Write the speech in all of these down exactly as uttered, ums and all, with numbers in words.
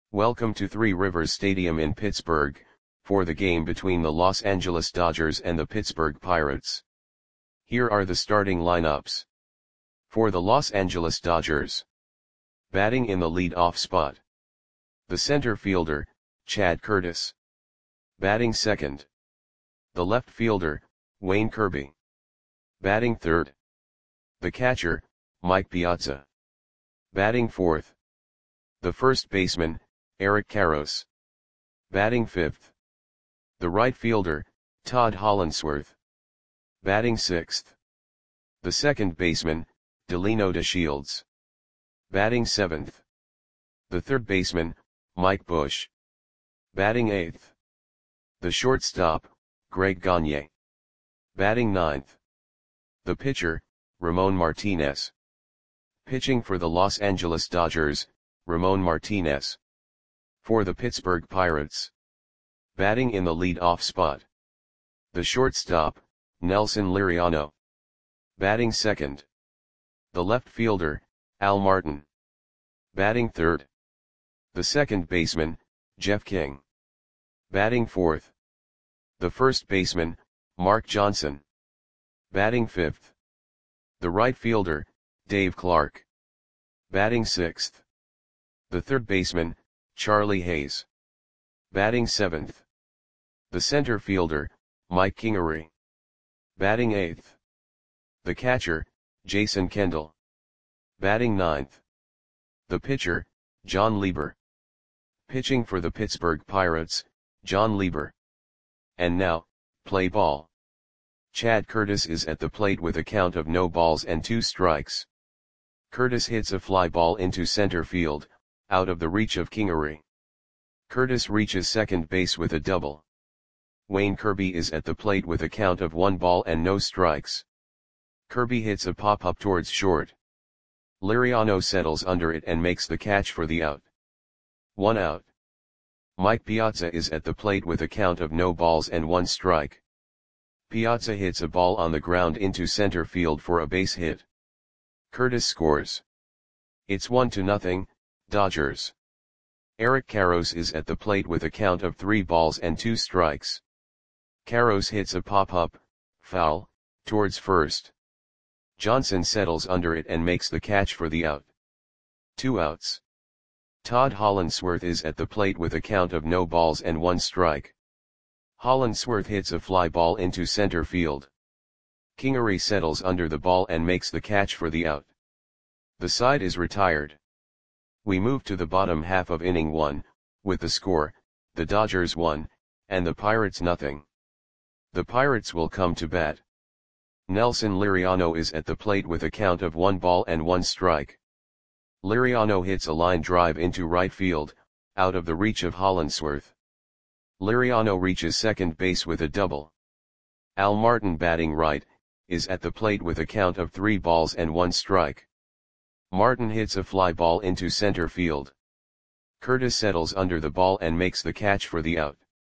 Welcome to Three Rivers Stadium in Pittsburgh, for the game between the Los Angeles Dodgers and the Pittsburgh Pirates. Here are the starting lineups. For the Los Angeles Dodgers. Batting in the lead-off spot. The center fielder, Chad Curtis. Batting second. The left fielder, Wayne Kirby. Batting third. The catcher, Mike Piazza. Batting fourth. The first baseman, Eric Karros. Batting fifth. The right fielder, Todd Hollandsworth. Batting sixth. The second baseman, Delino DeShields. Batting seventh. The third baseman, Mike Bush. Batting eighth. The shortstop, Greg Gagne. Batting ninth. The pitcher, Ramon Martinez. Pitching for the Los Angeles Dodgers, Ramon Martinez. For the Pittsburgh Pirates. Batting in the lead-off spot. The shortstop, Nelson Liriano. Batting second. The left fielder, Al Martin. Batting third. The second baseman, Jeff King. Batting fourth. The first baseman, Mark Johnson. Batting fifth. The right fielder, Dave Clark. Batting sixth. The third baseman, Charlie Hayes. Batting seventh. The center fielder, Mike Kingery. Batting eighth. The catcher, Jason Kendall. Batting ninth. The pitcher, John Lieber. Pitching for the Pittsburgh Pirates, John Lieber. And now, play ball. Chad Curtis is at the plate with a count of no balls and two strikes. Curtis hits a fly ball into center field, out of the reach of Kingery. Curtis reaches second base with a double. Wayne Kirby is at the plate with a count of one ball and no strikes. Kirby hits a pop-up towards short. Liriano settles under it and makes the catch for the out. One out. Mike Piazza is at the plate with a count of no balls and one strike. Piazza hits a ball on the ground into center field for a base hit. Curtis scores. It's one to nothing, Dodgers. Eric Karros is at the plate with a count of three balls and two strikes. Karros hits a pop-up, foul, towards first. Johnson settles under it and makes the catch for the out. Two outs. Todd Hollandsworth is at the plate with a count of no balls and one strike. Hollandsworth hits a fly ball into center field. Kingery settles under the ball and makes the catch for the out. The side is retired. We move to the bottom half of inning one, with the score, the Dodgers one, and the Pirates nothing. The Pirates will come to bat. Nelson Liriano is at the plate with a count of one ball and one strike. Liriano hits a line drive into right field, out of the reach of Hollandsworth. Liriano reaches second base with a double. Al Martin, batting right, is at the plate with a count of three balls and one strike. Martin hits a fly ball into center field. Curtis settles under the ball and makes the catch for the out.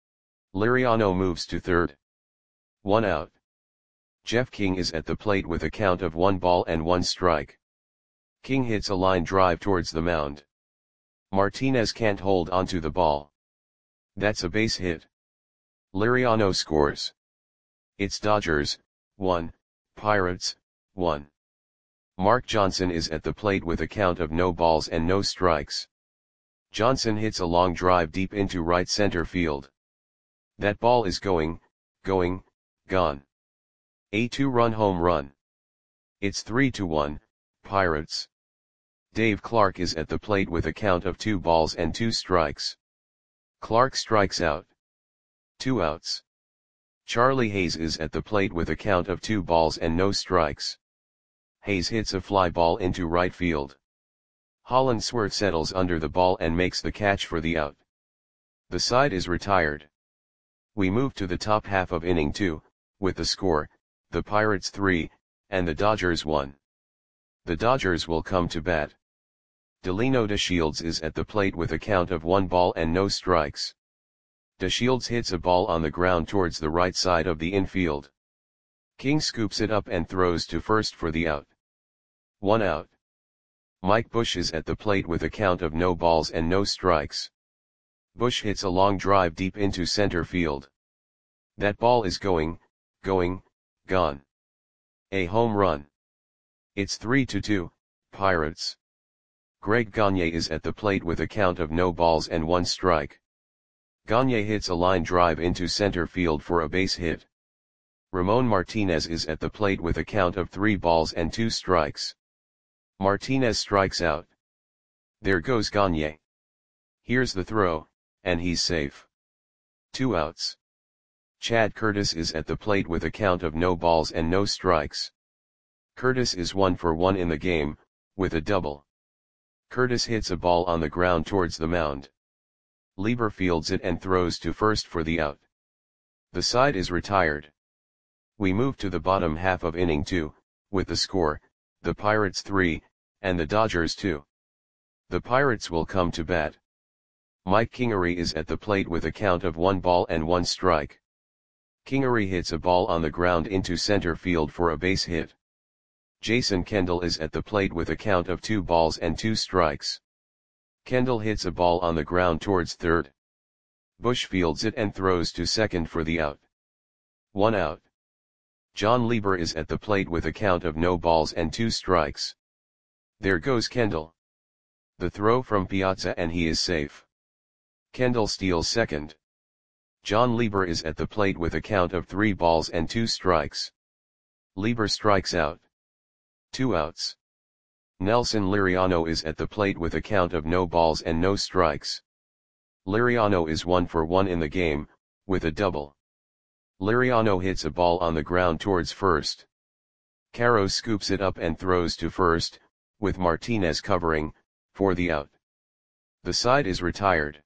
Liriano moves to third. One out. Jeff King is at the plate with a count of one ball and one strike. King hits a line drive towards the mound. Martinez can't hold onto the ball. That's a base hit. Liriano scores. It's Dodgers, one, Pirates, one. Mark Johnson is at the plate with a count of no balls and no strikes. Johnson hits a long drive deep into right center field. That ball is going, going, gone. A two-run home run. It's three to one, Pirates. Dave Clark is at the plate with a count of two balls and two strikes. Clark strikes out. Two outs. Charlie Hayes is at the plate with a count of two balls and no strikes. Hayes hits a fly ball into right field. Hollandsworth settles under the ball and makes the catch for the out. The side is retired. We move to the top half of inning two, with the score, the Pirates three, and the Dodgers one. The Dodgers will come to bat. Delino DeShields is at the plate with a count of one ball and no strikes. DeShields hits a ball on the ground towards the right side of the infield. King scoops it up and throws to first for the out. One out. Mike Bush is at the plate with a count of no balls and no strikes. Bush hits a long drive deep into center field. That ball is going, going, gone. A home run. It's three to two, Pirates. Greg Gagne is at the plate with a count of no balls and one strike. Gagne hits a line drive into center field for a base hit. Ramon Martinez is at the plate with a count of three balls and two strikes. Martinez strikes out. There goes Gagne. Here's the throw, and he's safe. Two outs. Chad Curtis is at the plate with a count of no balls and no strikes. Curtis is one for one in the game, with a double. Curtis hits a ball on the ground towards the mound. Lieber fields it and throws to first for the out. The side is retired. We move to the bottom half of inning two, with the score, the Pirates three, and the Dodgers two. The Pirates will come to bat. Mike Kingery is at the plate with a count of one ball and one strike. Kingery hits a ball on the ground into center field for a base hit. Jason Kendall is at the plate with a count of two balls and two strikes. Kendall hits a ball on the ground towards third. Bush fields it and throws to second for the out. One out. John Lieber is at the plate with a count of no balls and two strikes. There goes Kendall. The throw from Piazza and he is safe. Kendall steals second. John Lieber is at the plate with a count of three balls and two strikes. Lieber strikes out. Two outs. Nelson Liriano is at the plate with a count of no balls and no strikes. Liriano is one for one in the game, with a double. Liriano hits a ball on the ground towards first. Caro scoops it up and throws to first, with Martinez covering, for the out. The side is retired.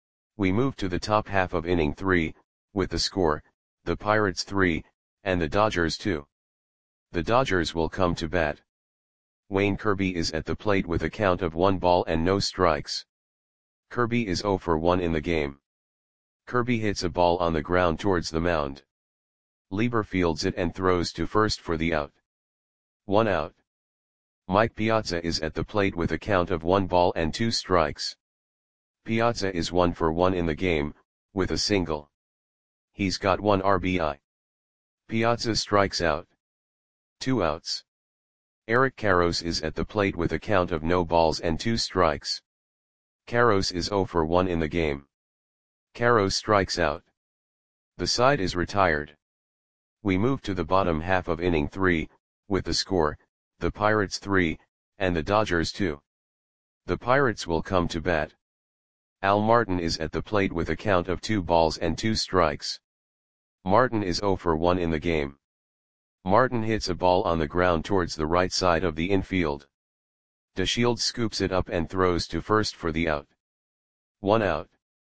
We move to the top half of inning three, with the score, the Pirates three, and the Dodgers two. The Dodgers will come to bat. Wayne Kirby is at the plate with a count of one ball and no strikes. Kirby is zero for one in the game. Kirby hits a ball on the ground towards the mound. Lieber fields it and throws to first for the out. One out. Mike Piazza is at the plate with a count of one ball and two strikes. Piazza is one for one in the game, with a single. He's got one R B I. Piazza strikes out. Two outs. Eric Karros is at the plate with a count of no balls and two strikes. Karros is zero for one in the game. Karros strikes out. The side is retired. We move to the bottom half of inning three, with the score, the Pirates three, and the Dodgers two. The Pirates will come to bat. Al Martin is at the plate with a count of two balls and two strikes. Martin is zero for one in the game. Martin hits a ball on the ground towards the right side of the infield. DeShields scoops it up and throws to first for the out. One out.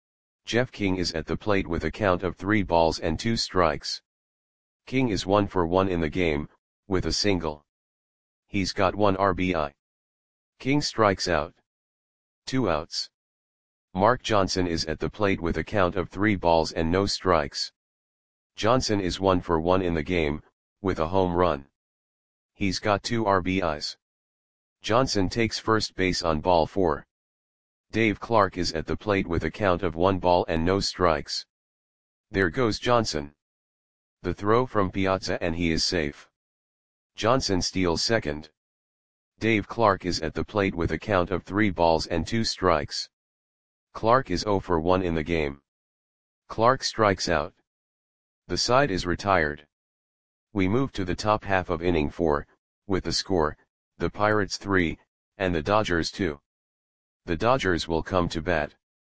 Jeff King is at the plate with a count of three balls and two strikes. King is one for one in the game, with a single. He's got one R B I. King strikes out. Two outs. Mark Johnson is at the plate with a count of three balls and no strikes. Johnson is one for one in the game, with a home run. He's got two R B Is. Johnson takes first base on ball four. Dave Clark is at the plate with a count of one ball and no strikes. There goes Johnson. The throw from Piazza and he is safe. Johnson steals second. Dave Clark is at the plate with a count of three balls and two strikes. Clark is zero for one in the game. Clark strikes out. The side is retired. We move to the top half of inning four, with the score, the Pirates three, and the Dodgers two. The Dodgers will come to bat.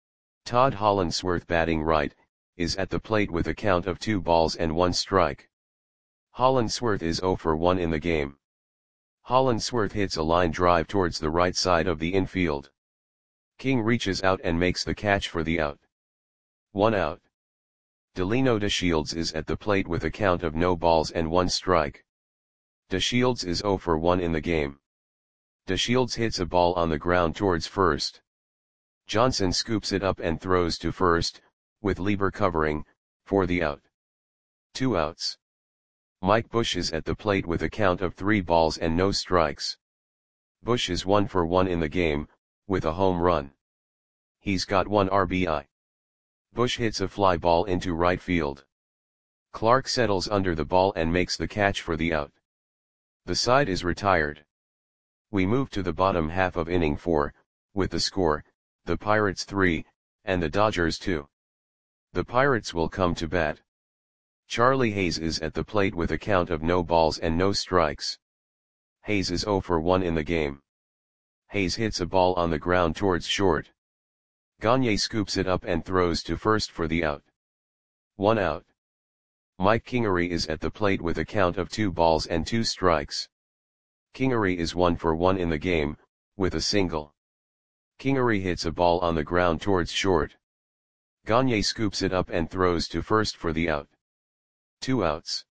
Todd Hollandsworth, batting right, is at the plate with a count of two balls and one strike. Hollandsworth is zero for one in the game. Hollandsworth hits a line drive towards the right side of the infield. King reaches out and makes the catch for the out. One out. Delino DeShields is at the plate with a count of no balls and one strike. DeShields is zero for one in the game. DeShields hits a ball on the ground towards first. Johnson scoops it up and throws to first, with Lieber covering, for the out. Two outs. Mike Bush is at the plate with a count of three balls and no strikes. Bush is one for one in the game, with a home run. He's got one R B I. Bush hits a fly ball into right field. Clark settles under the ball and makes the catch for the out. The side is retired. We move to the bottom half of inning four, with the score, the Pirates three, and the Dodgers two. The Pirates will come to bat. Charlie Hayes is at the plate with a count of no balls and no strikes. Hayes is oh for one in the game. Hayes hits a ball on the ground towards short. Gagne scoops it up and throws to first for the out. One out. Mike Kingery is at the plate with a count of two balls and two strikes. Kingery is one for one in the game, with a single. Kingery hits a ball on the ground towards short. Gagne scoops it up and throws to first for the out. Two outs.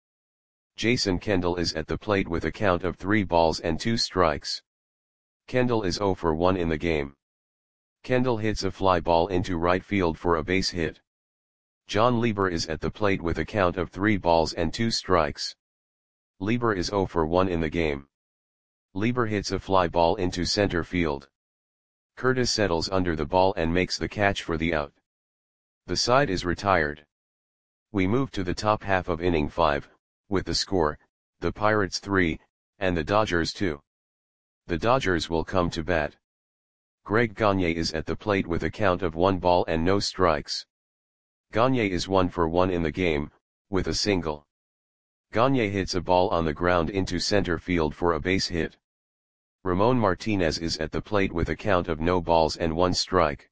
Jason Kendall is at the plate with a count of three balls and two strikes. Kendall is oh for one in the game. Kendall hits a fly ball into right field for a base hit. John Lieber is at the plate with a count of three balls and two strikes. Lieber is oh for one in the game. Lieber hits a fly ball into center field. Curtis settles under the ball and makes the catch for the out. The side is retired. We move to the top half of inning five, with the score, the Pirates three, and the Dodgers two. The Dodgers will come to bat. Greg Gagne is at the plate with a count of one ball and no strikes. Gagne is one for one in the game, with a single. Gagne hits a ball on the ground into center field for a base hit. Ramon Martinez is at the plate with a count of no balls and one strike.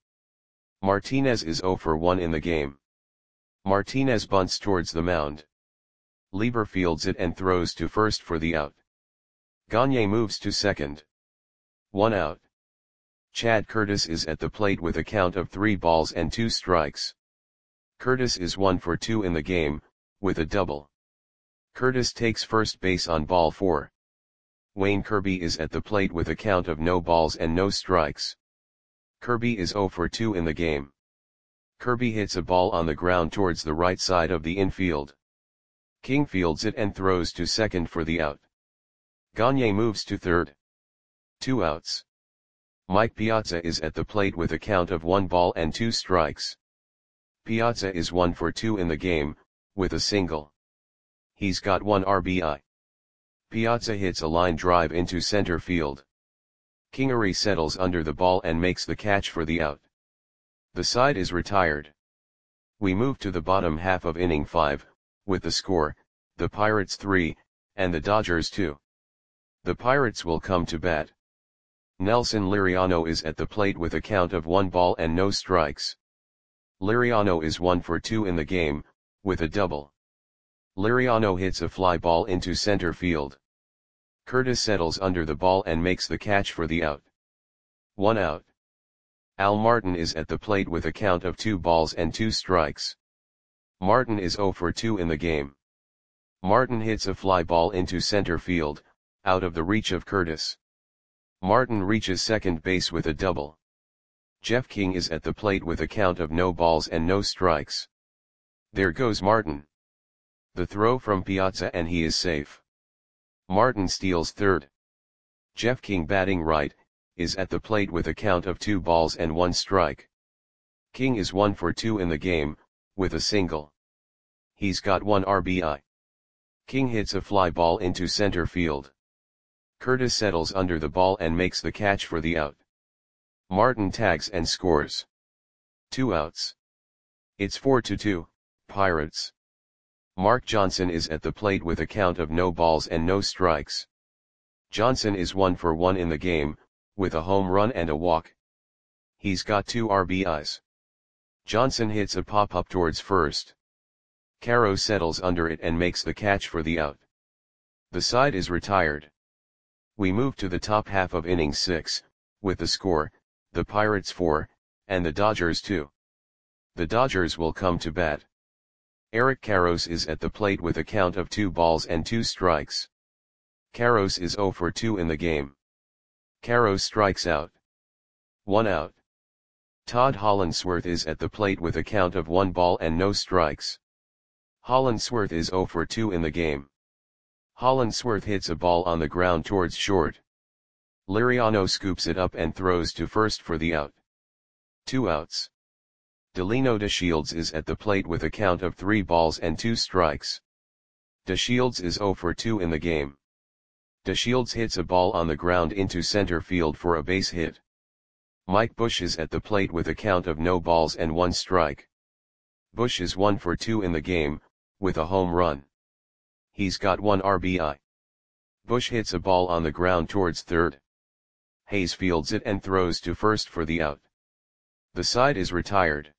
Martinez is oh for one in the game. Martinez bunts towards the mound. Lieber fields it and throws to first for the out. Gagne moves to second. One out. Chad Curtis is at the plate with a count of three balls and two strikes. Curtis is one for two in the game, with a double. Curtis takes first base on ball four. Wayne Kirby is at the plate with a count of no balls and no strikes. Kirby is oh for two in the game. Kirby hits a ball on the ground towards the right side of the infield. King fields it and throws to second for the out. Gagne moves to third. Two outs. Mike Piazza is at the plate with a count of one ball and two strikes. Piazza is one for two in the game, with a single. He's got one R B I. Piazza hits a line drive into center field. Kingery settles under the ball and makes the catch for the out. The side is retired. We move to the bottom half of inning five, with the score, the Pirates three, and the Dodgers two. The Pirates will come to bat. Nelson Liriano is at the plate with a count of one ball and no strikes. Liriano is one for two in the game, with a double. Liriano hits a fly ball into center field. Curtis settles under the ball and makes the catch for the out. One out. Al Martin is at the plate with a count of two balls and two strikes. Martin is oh for two in the game. Martin hits a fly ball into center field, out of the reach of Curtis. Martin reaches second base with a double. Jeff King is at the plate with a count of no balls and no strikes. There goes Martin. The throw from Piazza and he is safe. Martin steals third. Jeff King, batting right, is at the plate with a count of two balls and one strike. King is one for two in the game, with a single. He's got one R B I. King hits a fly ball into center field. Curtis settles under the ball and makes the catch for the out. Martin tags and scores. Two outs. It's four to two, Pirates. Mark Johnson is at the plate with a count of no balls and no strikes. Johnson is one for one in the game, with a home run and a walk. He's got two R B Is. Johnson hits a pop-up towards first. Caro settles under it and makes the catch for the out. The side is retired. We move to the top half of inning six, with the score, the Pirates four, and the Dodgers two. The Dodgers will come to bat. Eric Karros is at the plate with a count of two balls and two strikes. Karros is oh for two in the game. Karros strikes out. One out. Todd Hollandsworth is at the plate with a count of one ball and no strikes. Hollandsworth is oh for two in the game. Hollandsworth hits a ball on the ground towards short. Liriano scoops it up and throws to first for the out. Two outs. Delino DeShields is at the plate with a count of three balls and two strikes. DeShields is zero for two in the game. DeShields hits a ball on the ground into center field for a base hit. Mike Bush is at the plate with a count of no balls and one strike. Bush is one for two in the game, with a home run. He's got one R B I. Bush hits a ball on the ground towards third. Hayes fields it and throws to first for the out. The side is retired.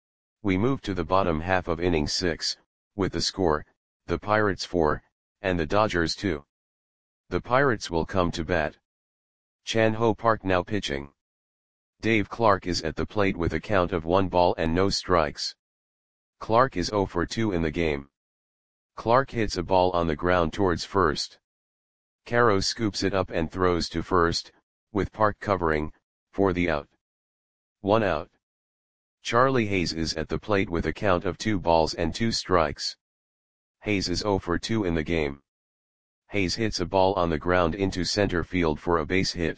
We move to the bottom half of inning six, with the score, the Pirates four, and the Dodgers two. The Pirates will come to bat. Chan Ho Park now pitching. Dave Clark is at the plate with a count of one ball and no strikes. Clark is zero for two in the game. Clark hits a ball on the ground towards first. Caro scoops it up and throws to first, with Park covering, for the out. One out. Charlie Hayes is at the plate with a count of two balls and two strikes. Hayes is zero for two in the game. Hayes hits a ball on the ground into center field for a base hit.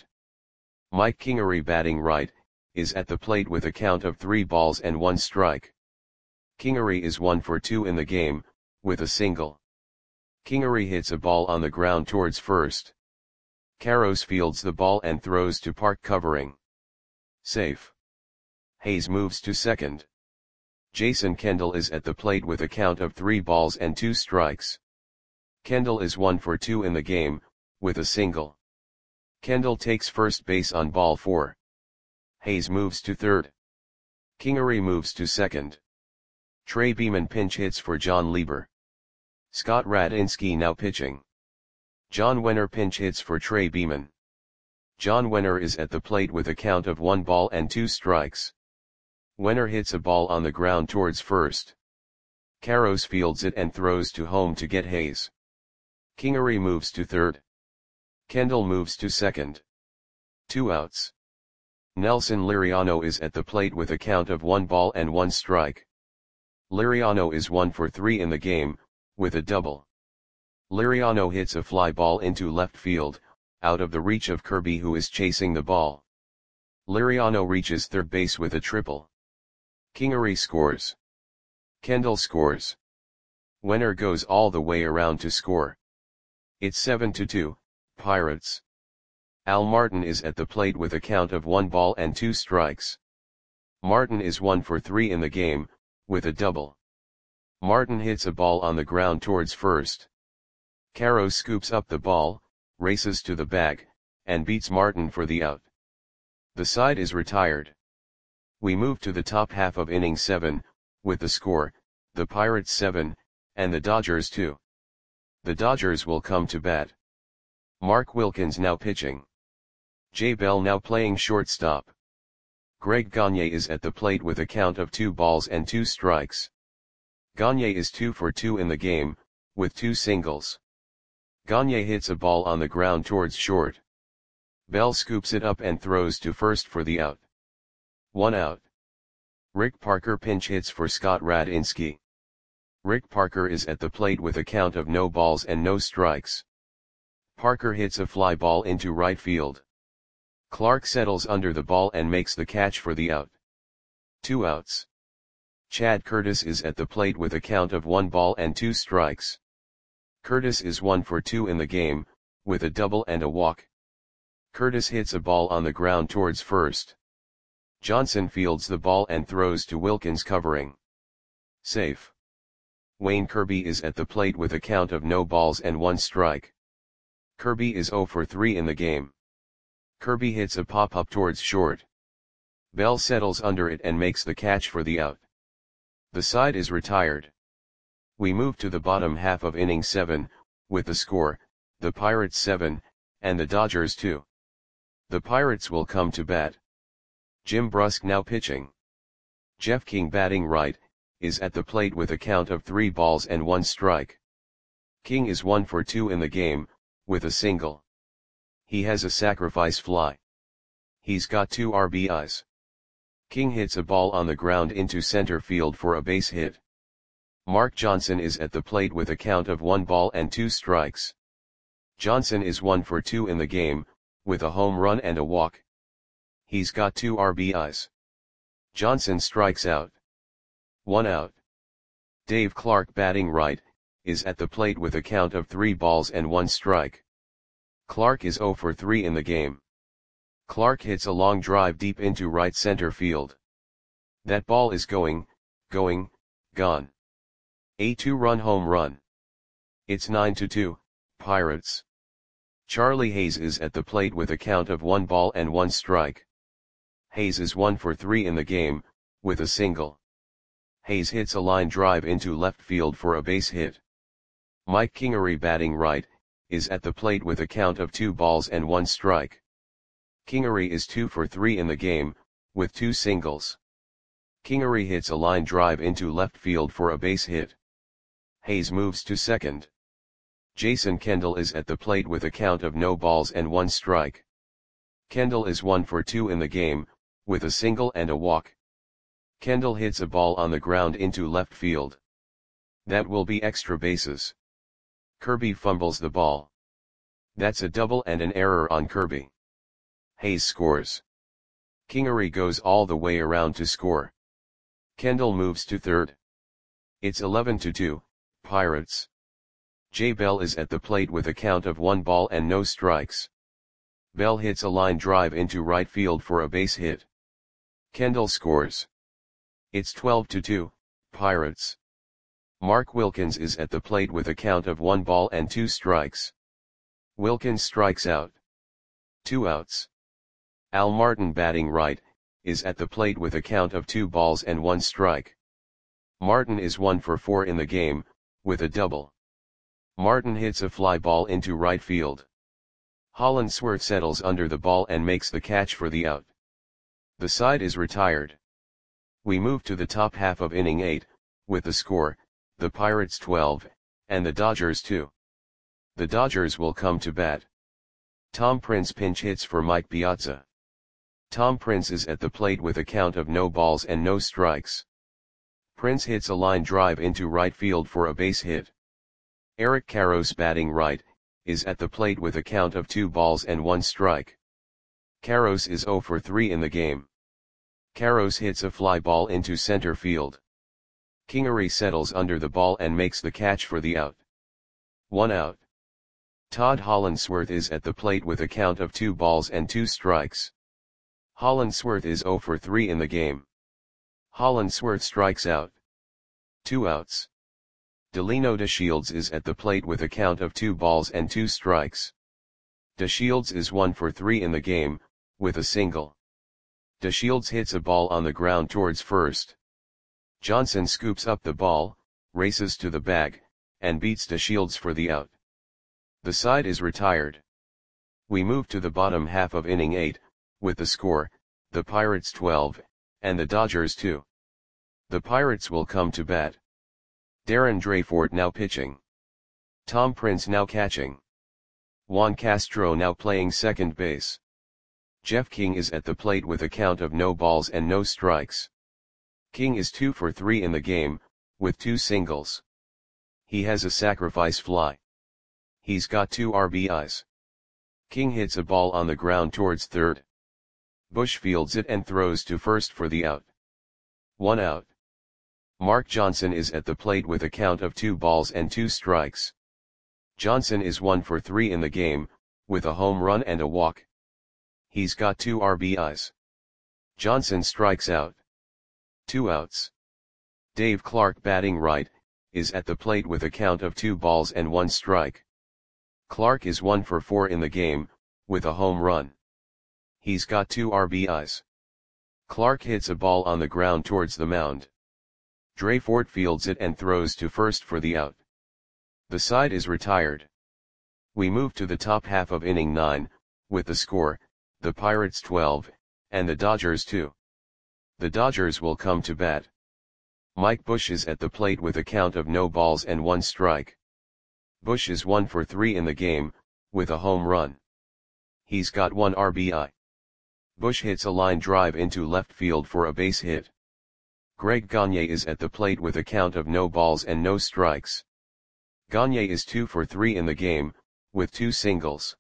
Mike Kingery, batting right, is at the plate with a count of three balls and one strike. Kingery is one for two in the game, with a single. Kingery hits a ball on the ground towards first. Caros fields the ball and throws to Park covering. Safe. Hayes moves to second. Jason Kendall is at the plate with a count of three balls and two strikes. Kendall is one for two in the game, with a single. Kendall takes first base on ball four. Hayes moves to third. Kingery moves to second. Trey Beeman pinch hits for John Lieber. Scott Radinsky now pitching. John Wenner pinch hits for Trey Beeman. John Wenner is at the plate with a count of one ball and two strikes. Wenner hits a ball on the ground towards first. Caros fields it and throws to home to get Hayes. Kingery moves to third. Kendall moves to second. Two outs. Nelson Liriano is at the plate with a count of one ball and one strike. Liriano is one for three in the game, with a double. Liriano hits a fly ball into left field, out of the reach of Kirby, who is chasing the ball. Liriano reaches third base with a triple. Kingery scores. Kendall scores. Wenner goes all the way around to score. It's seven to two, Pirates. Al Martin is at the plate with a count of one ball and two strikes. Martin is one for three in the game, with a double. Martin hits a ball on the ground towards first. Caro scoops up the ball, races to the bag, and beats Martin for the out. The side is retired. We move to the top half of inning seven, with the score, the Pirates seven, and the Dodgers two. The Dodgers will come to bat. Mark Wilkins now pitching. Jay Bell now playing shortstop. Greg Gagne is at the plate with a count of two balls and two strikes. Gagne is two for two in the game, with two singles. Gagne hits a ball on the ground towards short. Bell scoops it up and throws to first for the out. One out. Rick Parker pinch hits for Scott Radinsky. Rick Parker is at the plate with a count of no balls and no strikes. Parker hits a fly ball into right field. Clark settles under the ball and makes the catch for the out. Two outs. Chad Curtis is at the plate with a count of one ball and two strikes. Curtis is one for two in the game, with a double and a walk. Curtis hits a ball on the ground towards first. Johnson fields the ball and throws to Wilkins covering. Safe. Wayne Kirby is at the plate with a count of no balls and one strike. Kirby is zero for three in the game. Kirby hits a pop-up towards short. Bell settles under it and makes the catch for the out. The side is retired. We move to the bottom half of inning seven, with the score, the Pirates seven, and the Dodgers two. The Pirates will come to bat. Jim Brusk now pitching. Jeff King, batting right, is at the plate with a count of three balls and one strike. King is one for two in the game, with a single. He has a sacrifice fly. He's got two R B Is. King hits a ball on the ground into center field for a base hit. Mark Johnson is at the plate with a count of one ball and two strikes. Johnson is one for two in the game, with a home run and a walk. He's got two R B Is. Johnson strikes out. One out. Dave Clark batting right, is at the plate with a count of three balls and one strike. Clark is zero for three in the game. Clark hits a long drive deep into right center field. That ball is going, going, gone. A two-run home run. It's nine to two, Pirates. Charlie Hayes is at the plate with a count of one ball and one strike. Hayes is one for three in the game, with a single. Hayes hits a line drive into left field for a base hit. Mike Kingery batting right, is at the plate with a count of two balls and one strike. Kingery is two for three in the game, with two singles. Kingery hits a line drive into left field for a base hit. Hayes moves to second. Jason Kendall is at the plate with a count of no balls and one strike. Kendall is one for two in the game, with a single and a walk. Kendall hits a ball on the ground into left field. That will be extra bases. Kirby fumbles the ball. That's a double and an error on Kirby. Hayes scores. Kingery goes all the way around to score. Kendall moves to third. It's eleven to two, Pirates. Jay Bell is at the plate with a count of one ball and no strikes. Bell hits a line drive into right field for a base hit. Kendall scores. It's twelve to two, Pirates. Mark Wilkins is at the plate with a count of one ball and two strikes. Wilkins strikes out. Two outs. Al Martin batting right, is at the plate with a count of two balls and one strike. Martin is one for four in the game, with a double. Martin hits a fly ball into right field. Hollandsworth settles under the ball and makes the catch for the out. The side is retired. We move to the top half of inning eight, with the score, the Pirates twelve, and the Dodgers two. The Dodgers will come to bat. Tom Prince pinch hits for Mike Piazza. Tom Prince is at the plate with a count of no balls and no strikes. Prince hits a line drive into right field for a base hit. Eric Karros batting right, is at the plate with a count of two balls and one strike. Karros is zero for three in the game. Karros hits a fly ball into center field. Kingery settles under the ball and makes the catch for the out. One out. Todd Hollandsworth is at the plate with a count of two balls and two strikes. Hollandsworth is zero for three in the game. Hollandsworth strikes out. Two outs. Delino DeShields is at the plate with a count of two balls and two strikes. DeShields is one for three in the game, with a single. DeShields hits a ball on the ground towards first. Johnson scoops up the ball, races to the bag, and beats DeShields for the out. The side is retired. We move to the bottom half of inning eight, with the score, the Pirates twelve, and the Dodgers two. The Pirates will come to bat. Darren Dreyfort now pitching. Tom Prince now catching. Juan Castro now playing second base. Jeff King is at the plate with a count of no balls and no strikes. King is two for three in the game, with two singles. He has a sacrifice fly. He's got two R B Is. King hits a ball on the ground towards third. Bush fields it and throws to first for the out. One out. Mark Johnson is at the plate with a count of two balls and two strikes. Johnson is one for three in the game, with a home run and a walk. He's got two R B Is. Johnson strikes out. Two outs. Dave Clark batting right, is at the plate with a count of two balls and one strike. Clark is one for four in the game, with a home run. He's got two R B Is. Clark hits a ball on the ground towards the mound. Dreyfort fields it and throws to first for the out. The side is retired. We move to the top half of inning nine, with the score, the Pirates twelve, and the Dodgers two. The Dodgers will come to bat. Mike Bush is at the plate with a count of no balls and one strike. Bush is one for three in the game, with a home run. He's got one R B I. Bush hits a line drive into left field for a base hit. Greg Gagne is at the plate with a count of no balls and no strikes. Gagne is two for three in the game, with two singles.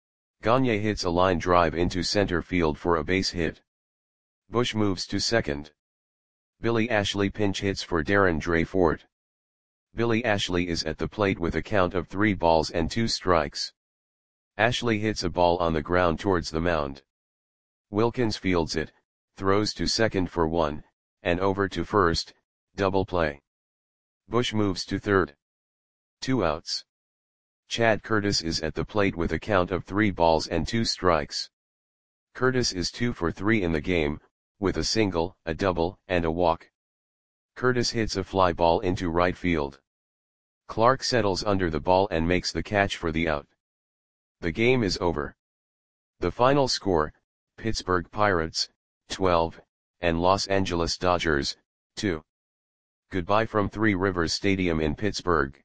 Gagne hits a line drive into center field for a base hit. Bush moves to second. Billy Ashley pinch hits for Darren Dreyfort. Billy Ashley is at the plate with a count of three balls and two strikes. Ashley hits a ball on the ground towards the mound. Wilkins fields it, throws to second for one, and over to first, double play. Bush moves to third. Two outs. Chad Curtis is at the plate with a count of three balls and two strikes. Curtis is two for three in the game, with a single, a double, and a walk. Curtis hits a fly ball into right field. Clark settles under the ball and makes the catch for the out. The game is over. The final score, Pittsburgh Pirates, twelve, and Los Angeles Dodgers, two. Goodbye from Three Rivers Stadium in Pittsburgh.